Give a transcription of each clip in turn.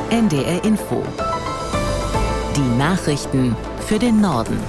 NDR Info. Die Nachrichten für den Norden.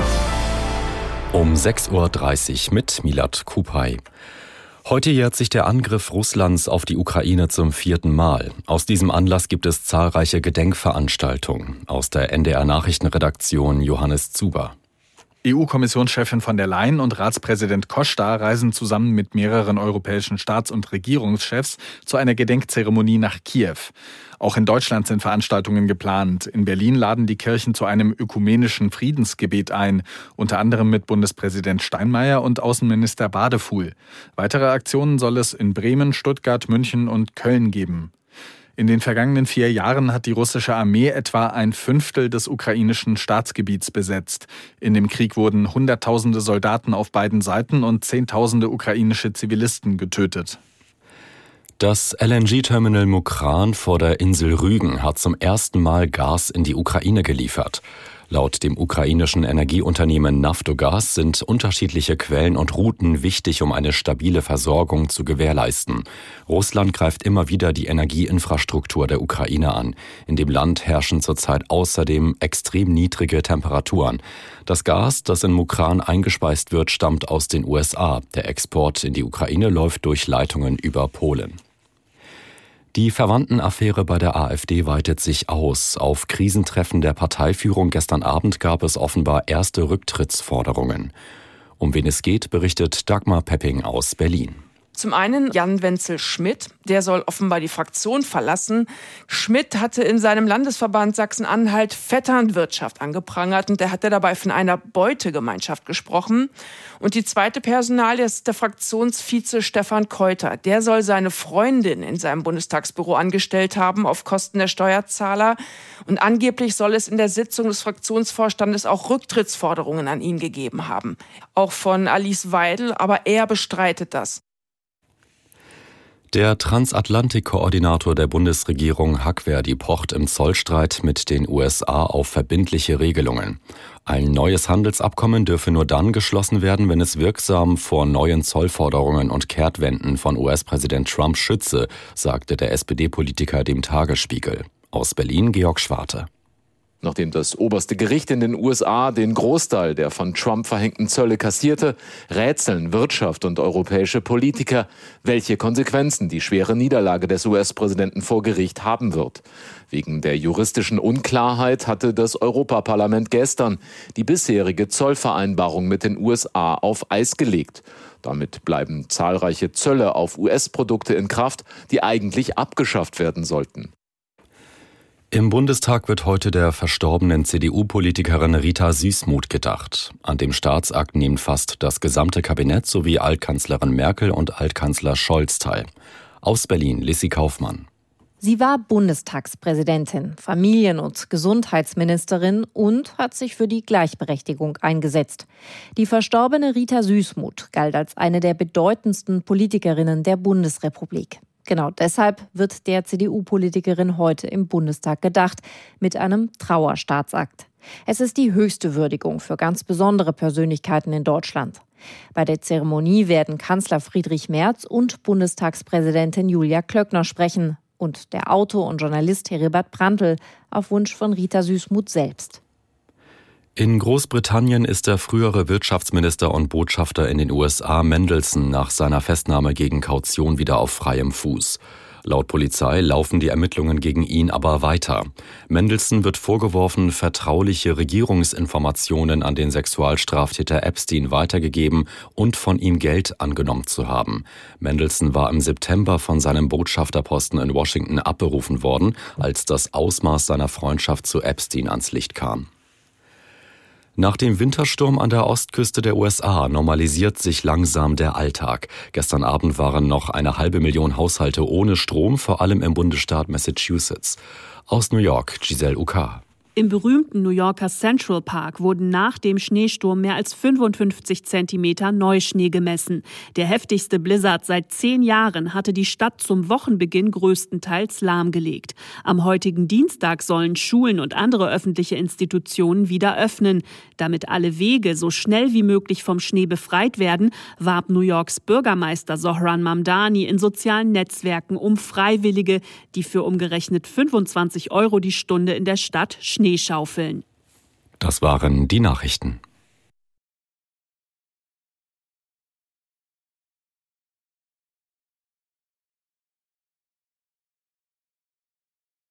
Um 6.30 Uhr mit Milad Kupay. Heute jährt sich der Angriff Russlands auf die Ukraine zum 4. Mal. Aus diesem Anlass gibt es zahlreiche Gedenkveranstaltungen. Aus der NDR-Nachrichtenredaktion Johannes Zuber. EU-Kommissionschefin von der Leyen und Ratspräsident Costa reisen zusammen mit mehreren europäischen Staats- und Regierungschefs zu einer Gedenkzeremonie nach Kiew. Auch in Deutschland sind Veranstaltungen geplant. In Berlin laden die Kirchen zu einem ökumenischen Friedensgebet ein, unter anderem mit Bundespräsident Steinmeier und Außenminister Badefuhl. Weitere Aktionen soll es in Bremen, Stuttgart, München und Köln geben. In den vergangenen 4 Jahren hat die russische Armee etwa 1/5 des ukrainischen Staatsgebiets besetzt. In dem Krieg wurden Hunderttausende Soldaten auf beiden Seiten und Zehntausende ukrainische Zivilisten getötet. Das LNG-Terminal Mukran vor der Insel Rügen hat zum ersten Mal Gas in die Ukraine geliefert. Laut dem ukrainischen Energieunternehmen Naftogaz sind unterschiedliche Quellen und Routen wichtig, um eine stabile Versorgung zu gewährleisten. Russland greift immer wieder die Energieinfrastruktur der Ukraine an. In dem Land herrschen zurzeit außerdem extrem niedrige Temperaturen. Das Gas, das in Mukran eingespeist wird, stammt aus den USA. Der Export in die Ukraine läuft durch Leitungen über Polen. Die Verwandtenaffäre bei der AfD weitet sich aus. Auf Krisentreffen der Parteiführung gestern Abend gab es offenbar erste Rücktrittsforderungen. Um wen es geht, berichtet Dagmar Pepping aus Berlin. Zum einen Jan Wenzel Schmidt, der soll offenbar die Fraktion verlassen. Schmidt hatte in seinem Landesverband Sachsen-Anhalt Vetternwirtschaft angeprangert und der hatte dabei von einer Beutegemeinschaft gesprochen. Und die zweite Personalie ist der Fraktionsvize Stefan Keuter. Der soll seine Freundin in seinem Bundestagsbüro angestellt haben auf Kosten der Steuerzahler. Und angeblich soll es in der Sitzung des Fraktionsvorstandes auch Rücktrittsforderungen an ihn gegeben haben. Auch von Alice Weidel, aber er bestreitet das. Der Transatlantik-Koordinator der Bundesregierung Hackverdi pocht im Zollstreit mit den USA auf verbindliche Regelungen. Ein neues Handelsabkommen dürfe nur dann geschlossen werden, wenn es wirksam vor neuen Zollforderungen und Kehrtwenden von US-Präsident Trump schütze, sagte der SPD-Politiker dem Tagesspiegel. Aus Berlin Georg Schwarte. Nachdem das oberste Gericht in den USA den Großteil der von Trump verhängten Zölle kassierte, rätseln Wirtschaft und europäische Politiker, welche Konsequenzen die schwere Niederlage des US-Präsidenten vor Gericht haben wird. Wegen der juristischen Unklarheit hatte das Europaparlament gestern die bisherige Zollvereinbarung mit den USA auf Eis gelegt. Damit bleiben zahlreiche Zölle auf US-Produkte in Kraft, die eigentlich abgeschafft werden sollten. Im Bundestag wird heute der verstorbenen CDU-Politikerin Rita Süssmuth gedacht. An dem Staatsakt nehmen fast das gesamte Kabinett sowie Altkanzlerin Merkel und Altkanzler Scholz teil. Aus Berlin Lissi Kaufmann. Sie war Bundestagspräsidentin, Familien- und Gesundheitsministerin und hat sich für die Gleichberechtigung eingesetzt. Die verstorbene Rita Süssmuth galt als eine der bedeutendsten Politikerinnen der Bundesrepublik. Genau deshalb wird der CDU-Politikerin heute im Bundestag gedacht, mit einem Trauerstaatsakt. Es ist die höchste Würdigung für ganz besondere Persönlichkeiten in Deutschland. Bei der Zeremonie werden Kanzler Friedrich Merz und Bundestagspräsidentin Julia Klöckner sprechen und der Autor und Journalist Heribert Prantl auf Wunsch von Rita Süssmuth selbst. In Großbritannien ist der frühere Wirtschaftsminister und Botschafter in den USA Mendelssohn nach seiner Festnahme gegen Kaution wieder auf freiem Fuß. Laut Polizei laufen die Ermittlungen gegen ihn aber weiter. Mendelssohn wird vorgeworfen, vertrauliche Regierungsinformationen an den Sexualstraftäter Epstein weitergegeben und von ihm Geld angenommen zu haben. Mendelssohn war im September von seinem Botschafterposten in Washington abberufen worden, als das Ausmaß seiner Freundschaft zu Epstein ans Licht kam. Nach dem Wintersturm an der Ostküste der USA normalisiert sich langsam der Alltag. Gestern Abend waren noch 500.000 Haushalte ohne Strom, vor allem im Bundesstaat Massachusetts. Aus New York, Giselle Uka. Im berühmten New Yorker Central Park wurden nach dem Schneesturm mehr als 55 Zentimeter Neuschnee gemessen. Der heftigste Blizzard seit 10 Jahren hatte die Stadt zum Wochenbeginn größtenteils lahmgelegt. Am heutigen Dienstag sollen Schulen und andere öffentliche Institutionen wieder öffnen. Damit alle Wege so schnell wie möglich vom Schnee befreit werden, warb New Yorks Bürgermeister Zohran Mamdani in sozialen Netzwerken um Freiwillige, die für umgerechnet 25 € die Stunde in der Stadt Schnee schaufeln. Das waren die Nachrichten.